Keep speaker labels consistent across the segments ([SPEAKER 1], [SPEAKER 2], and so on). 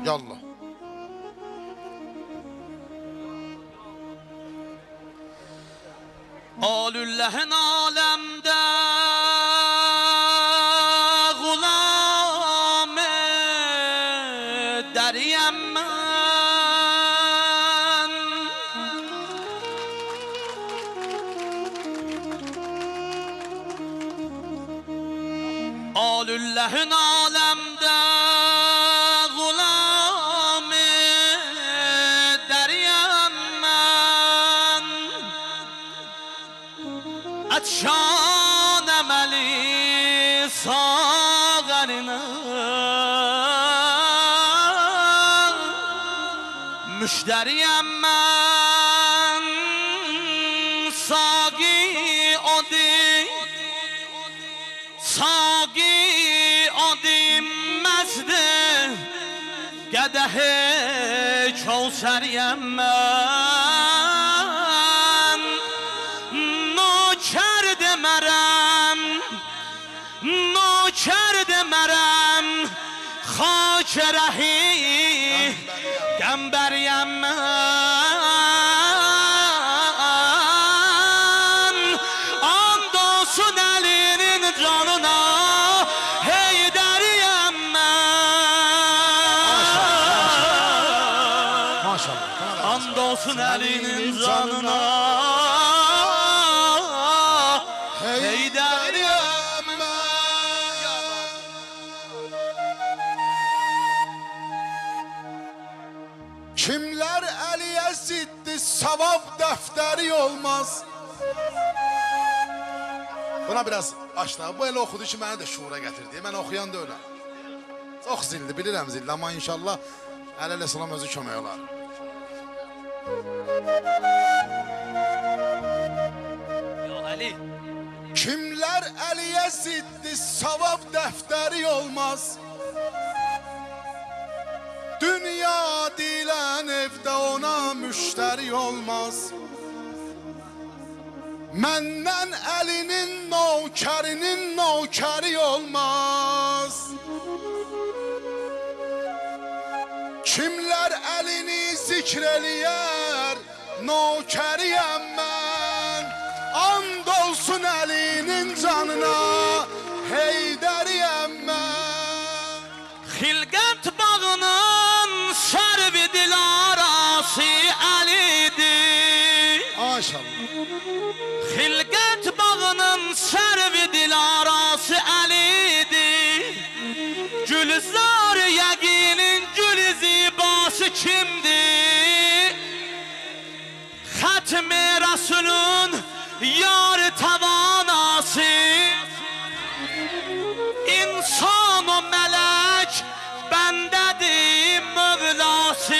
[SPEAKER 1] Yallah.
[SPEAKER 2] Alülləhən aləmdə qulam dəriyəm mən. Alülləhən aləmdə qulam dəriyəm mən. Atşan əməli sağarına müşteriyem mən. Sagi odim məzdi qədəhi kevseriyem mən. Nöker demerem خاک رهی گنبریم من. Andolsun elinin canına Heydəriyəm mən.
[SPEAKER 1] Maşallah.
[SPEAKER 2] Andolsun elinin canına Heydəriyəm mən.
[SPEAKER 1] Kimler Əliyə ziddi savab dəftəri olmaz. Buna biraz açla. Bu elə oxudu ki, məni də şuura gətirdi. Mən oxuyan da öyle. Çox zildi, bilirəm zildi. Amma inşallah Əli əleyhissalam özü kömək olar.
[SPEAKER 2] Ya Ali.
[SPEAKER 1] Kimler Əliyə ziddi savab dəftəri olmaz. Dünya dilən evdə ona müşteri olmaz. Məndən Əlinin nökəri olmaz. Kimlər Əlini zikr eləyər, nökəriyəm mən. And olsun Əlinin canına, Heydəriyəm mən.
[SPEAKER 2] Xilqət bağının şərbi dilarası Əlidir.
[SPEAKER 1] Maşallah.
[SPEAKER 2] Xilqət bağının şərbi dilarası Əlidir. Gülzar yəqinin gül zibası kimdir? Xətmi Rasulun yar tavanası. İnsan o mələk bəndədir mövlası.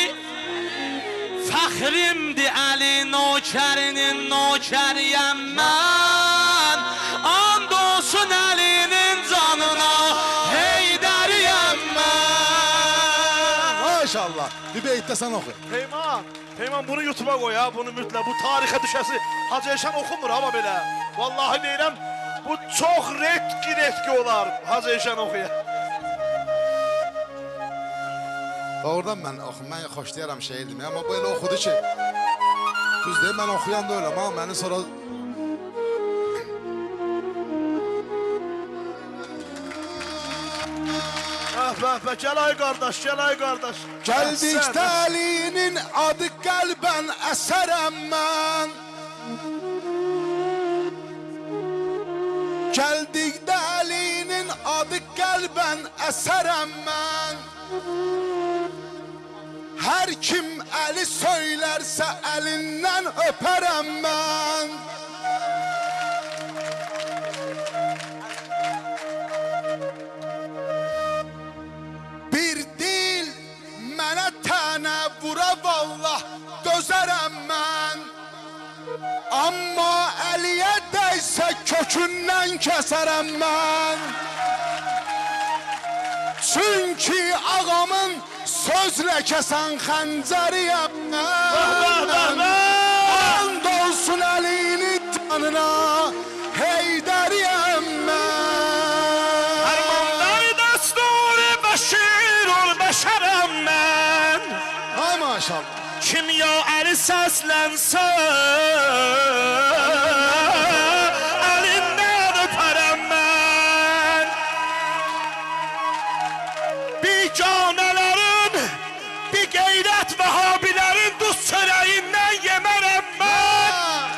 [SPEAKER 2] Fəxrimdir Əli nökərinin nökəriyəm mən. And olsun Əlinin canına Heydəriyəm mən.
[SPEAKER 1] Maşallah. Bir beytdə sən oxu.
[SPEAKER 3] Peyman bunu YouTube'a koy ha, bunu mütlə. Bu tarixə düşəsi Hacı Eşən oxumur ama belə. Vallahi deyirəm, bu çox retki olar Hacı Eşən oxuya.
[SPEAKER 1] Doğrudan mən xoşlayaram şeirimi, amma bu elə oxudu ki, düz deyim, mən oxuyan da öyləm, amma məni sonra...
[SPEAKER 3] Gəl ay qardaş, gəl ay qardaş.
[SPEAKER 1] Gəldikdə Əlinin adı qəlbən əsərəm mən. Gəldikdə Əlinin adı qəlbən əsərəm mən. Hər kim Əli söylərsə əlindən öpərəm mən. Bir dil mənə tənə vura vallah dözərəm mən. Amma Əliyə dəysə kökündən kəsərəm mən. Çünki ağamın sözlə kəsən xəncəriyəm mən. And olsun Əlinin canına Heydəriyəm mən.
[SPEAKER 3] Fərmanlar dəsturi bəşir ol bəşərəm
[SPEAKER 1] maşallah.
[SPEAKER 3] Kimya əli səslənsə, əlindən öpərəm mən. Biganələrin, bir qeyrət vəhabilərin duz çörəyindən yemərəm mən.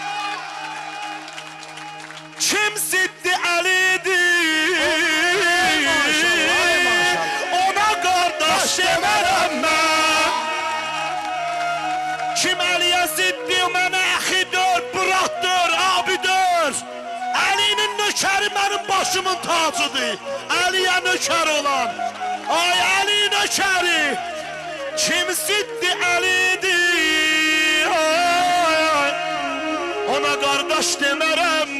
[SPEAKER 3] Kim ziddi əlidir, ona qardaş demərəm mən. Kim Əliyə ziddi, mənə əxidir, bıraxdır, abidir. Əlinin nökəri mənim başımın tacıdır. Əliyə nökər olan, ay Əli nökəri. Kim ziddi Əlidir, ay, ona qardaş demərəm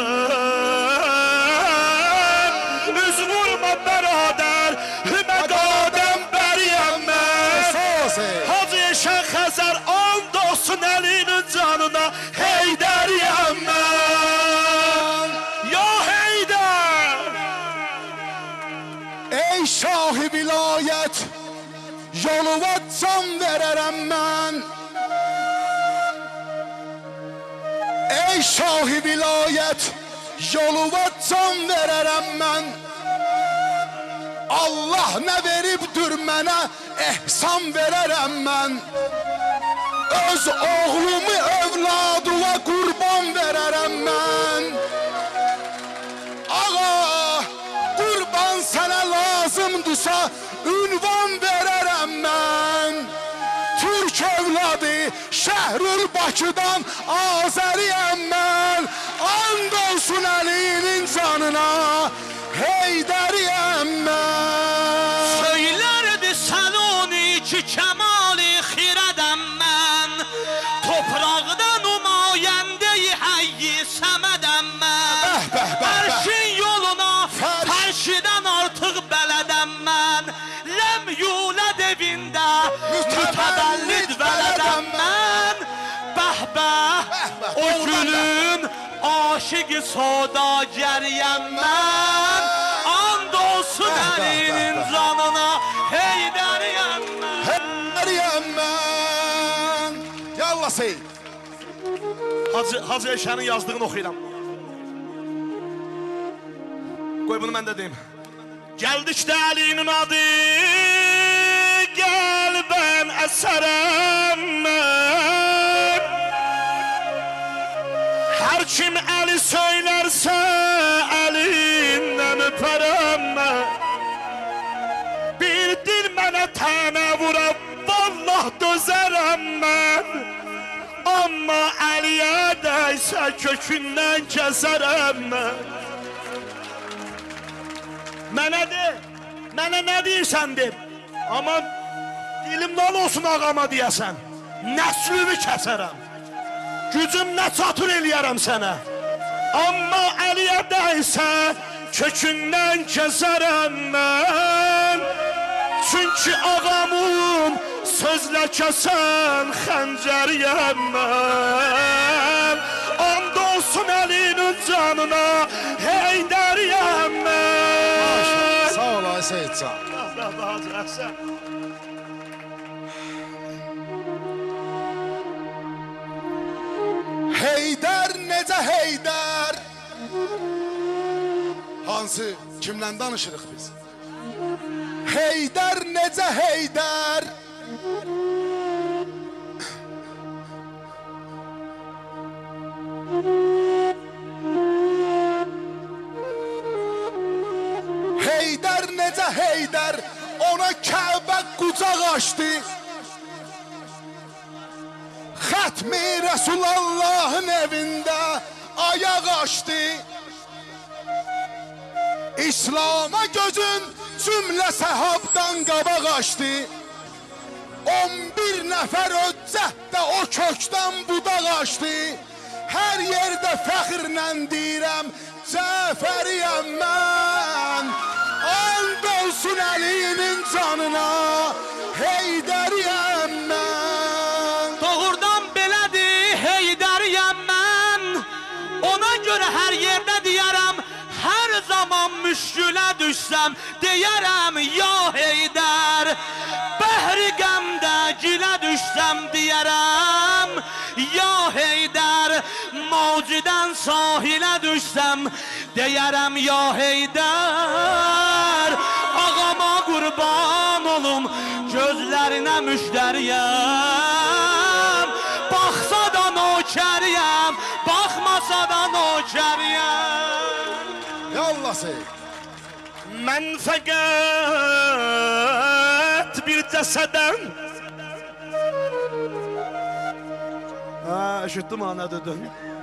[SPEAKER 3] mən. Üz vurma bəradər, hümə qadəm bəriyəm mən. Hacı Eşən Xəzər and olsun Əlinin canına, Heydəriyəm mən. Ya Heydər!
[SPEAKER 1] Ey şah-ı vilayət, yoluna can verərəm mən. Ey şah-ı vilayət, yoluna can verərəm mən. Allah nə veribdir mənə, ehsan verərəm mən. Öz oğlumu övladıma qurban verərəm mən. Ağa, qurban sənə lazımdırsa, ünvan verərəm mən. Türk övladı, şəhrül Bakıdan Azəriyəm mən. And olsun Əlinin canına, Heydəriyəm mən.
[SPEAKER 2] Söylərdi Səloni ki kəmali xirədəm mən. Topraqda nümayəndə-i həyyi səmədəm mən. Ərşin yoluna fərşidən artıq bələdəm mən. Ləm yulad evində mütəbəllid vələdəm mən. Bəh-bəh, o gülün aşıqı sodagəriyəm mən. And olsun Əlinin canına, Heydəriyəm mən.
[SPEAKER 1] Heydəriyəm mən. Yallah Seyid.
[SPEAKER 3] Hacı Eşənin yazdığını oxuyuram. Qoy bunu mən də deyim. Gəldikdə Əlinin adı, qəlbən əsərəm mən. Hər kim Əli söylərsə, Əlindən öpərəm mən. Bir dil mənə tənə vurab, vallah dözərəm mən. Amma Əliyə dəysə kökündən kəsərəm mən. Mənə de, mənə nə deyirsən de. Amma dilim nal olsun ağama deyəsən. Nəslimi kəsərəm. Gücüm nə çatır eləyərəm sənə. Amma Əliyə dəysə kökündən kəsərəm mən. Çünki ağamın sözlə kəsən xəncəriyəm mən. And olsun Əlinin canına, Heydəriyəm mən.
[SPEAKER 1] Sağ ol ay Seyidcan.
[SPEAKER 3] Hacı Əhsən.
[SPEAKER 1] Heydər necə Heydər? Hansı, kimlə danışırıq biz? Heydər necə Heydər? Heydər necə Heydər? Ona Kəbə qucaq açdı. Xətmi Rəsulallahın evində ayaq açdı. İslam'a gözün cümlə səhabdan qabaq açdı. 11 nəfər öccətdə o kökdən budaq açdı. Hər yerdə fəxrlə deyirəm, Cəfəriyəm mən. And olsun Əlinin canına, Heydəriyəm mən.
[SPEAKER 2] Doğrudan belədir, Heydəriyəm mən. Ona görə hər yerdə deyərəm, hər zaman müşkülə düşsəm, deyərəm ya Heydər. Bəhri qəmdə gilə düşsəm deyərəm ya Heydər, mavcidən sahilə düşsəm deyərəm ya Heydər. Ağama qurban olum, gözlərinə müştəriyəm. Baxsa da nökəriyəm, baxmasa da nökəriyəm.
[SPEAKER 1] Yallah sey.
[SPEAKER 3] Mən fəqət bir cəsədəm. Eşitdim ha, nə dedin?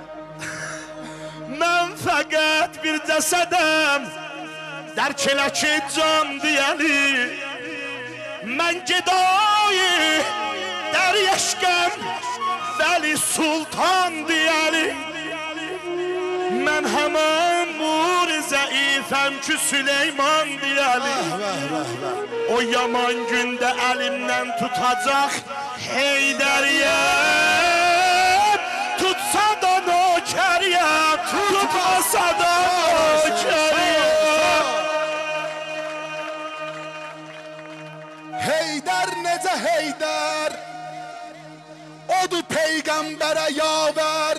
[SPEAKER 3] Mən fəqət bir cəsədəm, dərk elə ki can deyəli. Mən gedayı dər eşqəm, Vəli Sultan deyəli. Mən həmən bu zəifəm ki Süleyman deyəli. O yaman gündə əlimdən tutacaq Heydəriyəm. Tutsa da nökəriyəm, tutmasa da nökəriyəm.
[SPEAKER 1] Heydər necə Heydər, odur peyğəmbərə yavər.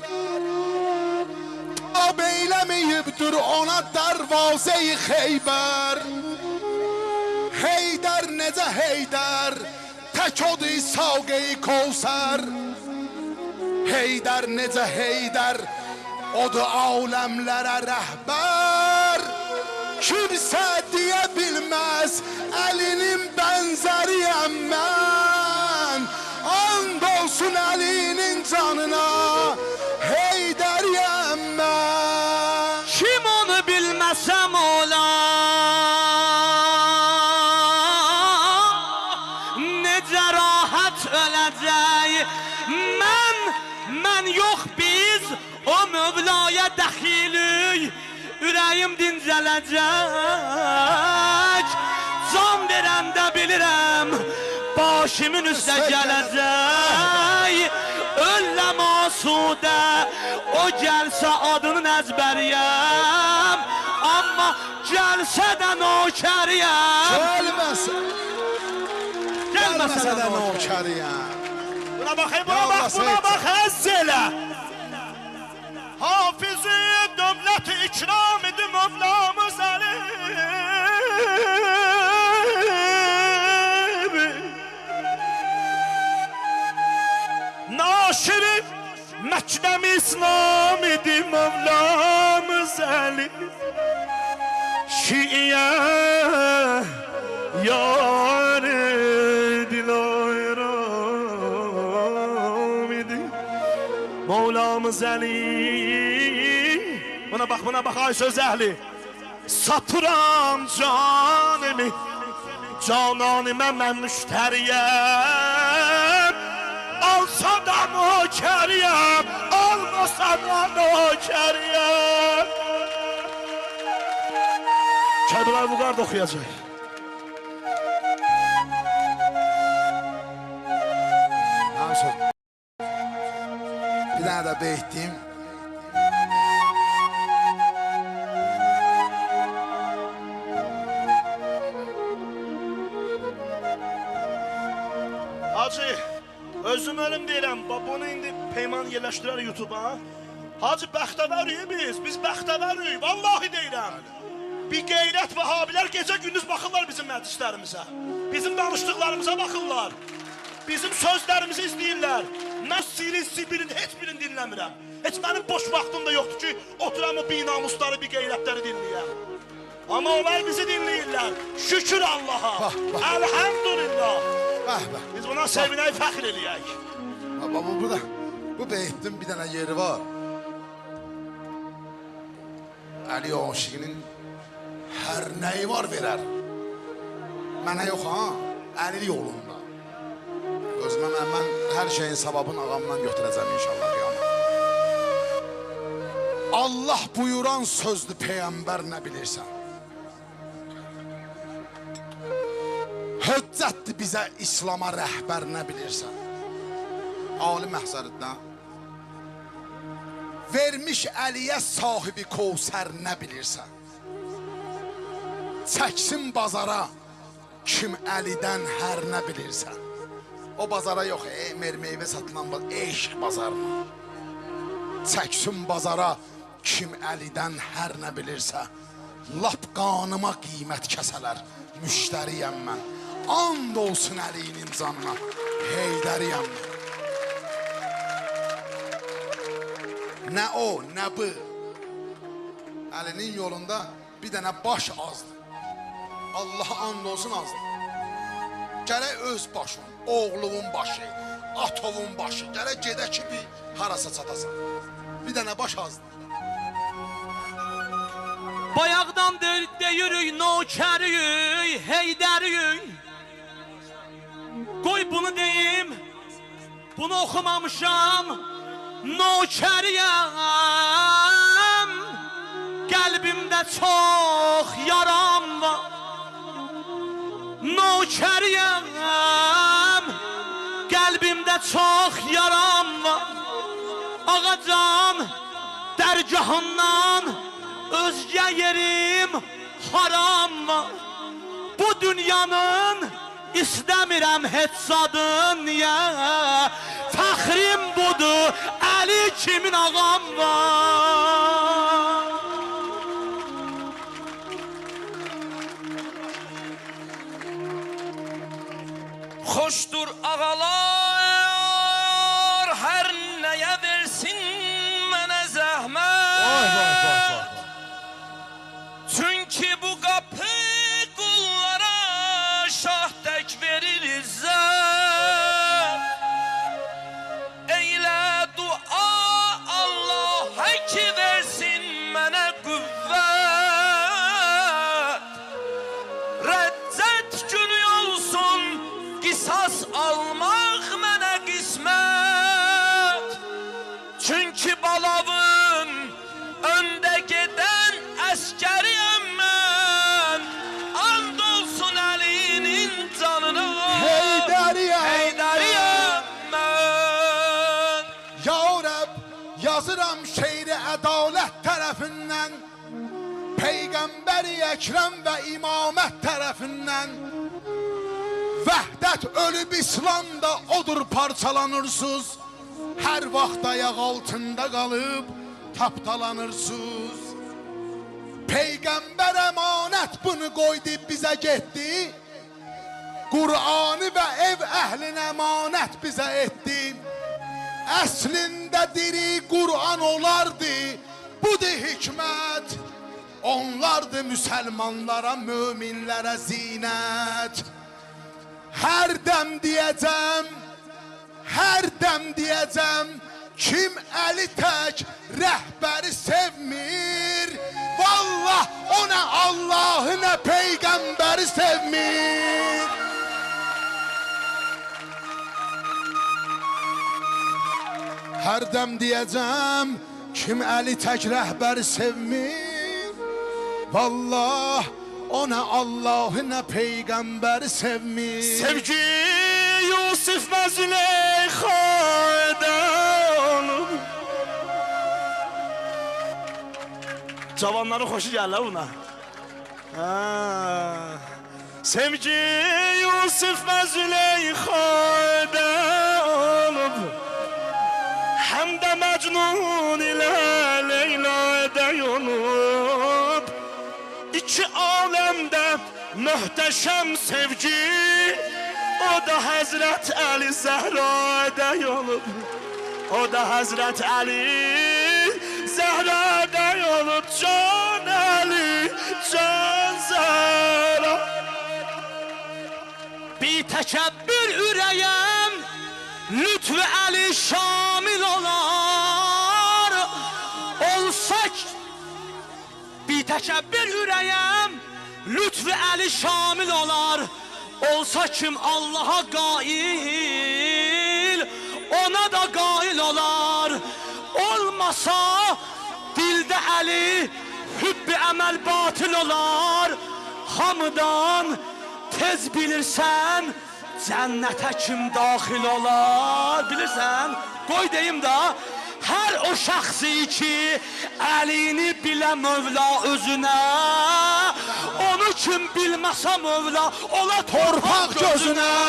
[SPEAKER 1] Ab eyləməyibdir ona dərvazə-i Xeybər. Heydər necə Heydər, tək odur İshaq-ı Kövsər. Heydər necə Heydər, odur aləmlərə rəhbər. Kimsə deyə bilməz Əlinin bənzəriyəm mən. And olsun Əlinin canına, Heydəriyəm mən.
[SPEAKER 2] Kim onu bilməsəm ola, necə rahat öləcək. Mən yox biz o Mövlaya dəxilik, ürəyim dincələcək. Can verəndə bilirəm başımın üstə gələcək. Ölləm asudə, o gəlsə adının əzbəriyəm. Amma gəlsə də nökəriyəm.
[SPEAKER 1] Gəlməsə də nökəriyəm.
[SPEAKER 3] Buna bax, buna bax, buna bax, həzz elə. Hafiz-i dövlət-i ikram idi Mövlamız Əli. Naşir-i Məkdəm-i İslam idi Mövlamız Əli. Şiiyə yar-ı dilayram idi Mövlamız Əli. Buna bax, ay söz əhli. Satıram canımı, cananımə mən müştəriyəm. Alsa da nökəriyəm, almasa da nökəriyəm. Kərbəlayı Vüqar da oxuyacaq.
[SPEAKER 1] Bir dənə də beytdim.
[SPEAKER 3] Hacı, özüm ölüm deyirəm, bunu indi Peyman yerləşdirər YouTube'a. Hacı, bəxtəvəriyik biz bəxtəvəriyik, vallahi deyirəm. Bir qeyrət vəhabilər gecə gündüz baxırlar bizim məclislərimizə. Bizim danışdıqlarımıza baxırlar. Bizim sözlərimizi izləyirlər. Mən sibilin heç birini dinləmirəm. Heç mənim boş vaxtım da yoxdur ki, oturam o binamusları, bir qeyrətləri dinləyəm. Amma onlar bizi dinləyirlər. Şükür Allaha. Elhamdülillah. Biz buna sevinək, fəxr eləyək.
[SPEAKER 1] Bu beytdin bir dənə yeri var. Əli aşiqinin hər nəyi var verər. Mənə yox ha, Əli yolunda. Özümə mən hər şeyin savabını ağamdan götürəcəm inşallah qiyamət. Allah buyuran sözdür Peyğəmbər nə bilirsən. Hüccətdir bizə İslama rəhbər nə bilirsən. Ali məhzərindən vermiş Əliyə sahibi Kövsər nə bilirsən. Çəksin bazara kim Əlidən hər nə bilirsən. O bazara yox, meyvə satılan eşq bazarına. Çəksin bazara kim əlidən hər nə bilirsə, lap qanıma qiymət kəsələr, müştəriyəm mən. And olsun əlinin canına, heydəriyəm mən. Nə o, nə bu. Əlinin yolunda bir dənə baş azdır. Allaha and olsun azdır. Gərək öz başın, oğlunun başı, atovun başı, gərək gedə ki bir harasa çatasan. Bir dənə baş azdır.
[SPEAKER 2] Bayaqdan deyirik, nökəriyik, heydəriyik. Qoy bunu deyim, bunu oxumamışam, nökəriyəm. Qəlbimdə çox yaram var, nökəriyəm. Qəlbimdə çox yaram var. Ağacan dərgahından özgə yerim haram var. Bu dünyanın istəmirəm heç zadın ya. Fəxrim budur, Əli kimin ağam var.
[SPEAKER 4] Xoşdur ağalar, hər nəyə versin mənə zəhmət. Çünki bu qapı qullara şah tək verir izzət. Eylə dua Allah'a ki versin mənə qüvvət. Rəccət günü olsun, qisas almaq mənə qismət. Çünki balavın öndə gedən əskəriyəm mən. And olsun Əlinin canına, heydəriyəm mən.
[SPEAKER 1] Ya Rəbb, yazıram şeiri ədalət tərəfindən, Peyğəmbəri Əkrəm və imamət tərəfindən. Vəhdət ölüb İslamda odur parçalanırsız. Hər vaxt ayaq altında qalıb tapdalanırsız. Peyğəmbər əmanət bunu qoydu bizə getdi. Qur'anı və ev əhlin əmanət bizə etdi. Əslində diri Qur'an olardı, budur hikmət. Onlardı müsəlmanlara, möminlərə zinət. Hər dəm deyəcəm, kim Əli tək rəhbəri sevmir, vallah o nə Allahı nə Peyğəmbəri sevmir. Hər dəm deyəcəm, kim Əli tək rəhbəri sevmir, vallah o nə Allahı nə Peyğəmbəri sevmir.
[SPEAKER 3] Sevgi Yusuf və Züleyxada olub. Cavanların xoşu gəlir buna. Sevgi Yusuf və Züleyxada olub. Həm də Məcnun ilə Leylədə olub. İki aləmdə möhtəşəm sevgi, o da Həzrət Əli Zəhrada olub. O da Həzrət Əli Zəhrada olub. Can Əli, can Zəhra.
[SPEAKER 2] Bir təkəbbür ürəyəm, lütfü Əli şamil olar. Olsak bir təkəbbür ürəyəm, lütfü Əli şamil olar. Olsa kim Allaha qail, ona da qail olar. Olmasa dildə Əli hübbi əməl batil olar. Hamıdan tez bilirsən, cənnətə kim daxil olar. Bilirsən, qoy deyim da, hər o şəxsi ki Əlini bilə Mövla özünə, onu kim bilməsə Mövla ola torpaq gözünə.